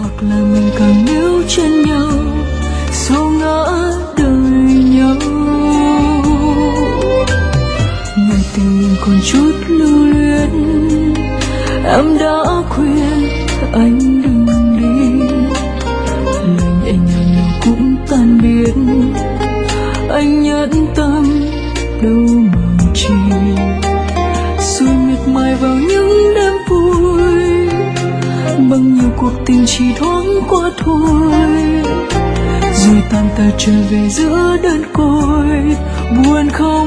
hoặc là mình càng níu chân nhau sau ngã đời nhau. Ngày tình mình còn chút lưu luyến, em đã khuyên anh đừng đi, lời nhẹ nhàng nào cũng tan biến, anh nhẫn tâm đâu mà chi, rồi miệt mài vào những đêm vui, bằng nhiều cuộc tình chỉ thoáng qua thôi, rồi tàn tật trở về giữa đơn côi buồn không.